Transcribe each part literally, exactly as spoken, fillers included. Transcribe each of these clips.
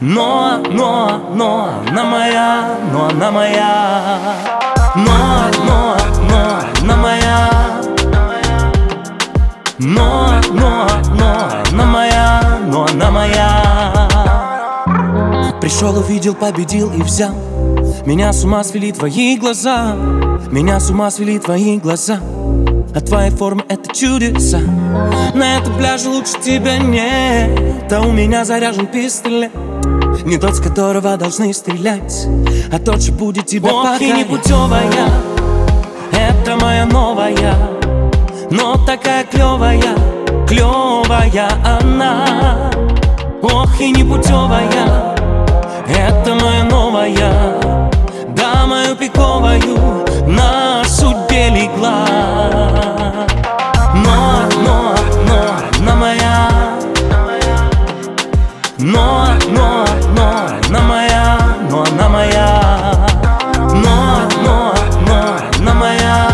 Но, но, но она моя, но она моя. Но, но, но она моя. Но, но, но она моя, но она моя. Пришел, увидел, победил и взял. Меня с ума свели твои глаза. Меня с ума свели твои глаза. А твои формы — это чудеса. На этом пляже лучше тебя нет. А у меня заряжен пистолет. Не тот, с которого должны стрелять, а тот, что будет тебя покорять. Ох, и непутевая, это моя новая, но такая клевая, клевая она. Ох, и непутевая, это моя новая, да, мою пиковую на судьбе легла. Но, но, но она моя. Но, но, но она моя, но она моя. Но, но, но она моя.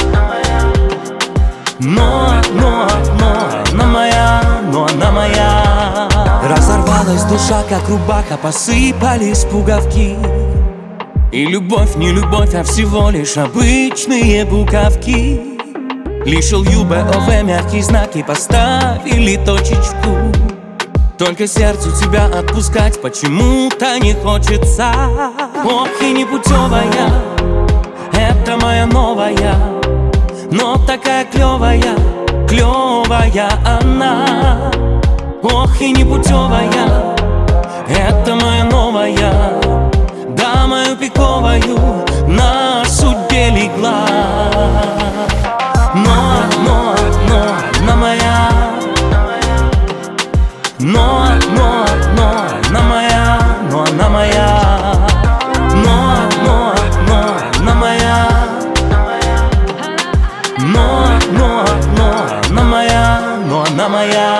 Но, но, но она моя, но она моя. Разорвалась душа, как рубаха, посыпались пуговки. И любовь не любовь, а всего лишь обычные буковки. Лишь ЛЮБОВ мягкие знаки поставили точечку. Только сердцу тебя отпускать почему-то не хочется. Ох, и непутевая, это моя новая, но такая клевая, клевая она. Ох, и непутевая, это моя новая, да, мою пиковую на судьбе легла. Но, но, но она моя. Но, но, но она моя, но она моя. Но, но, но она моя. Но, но, но она моя, но она моя.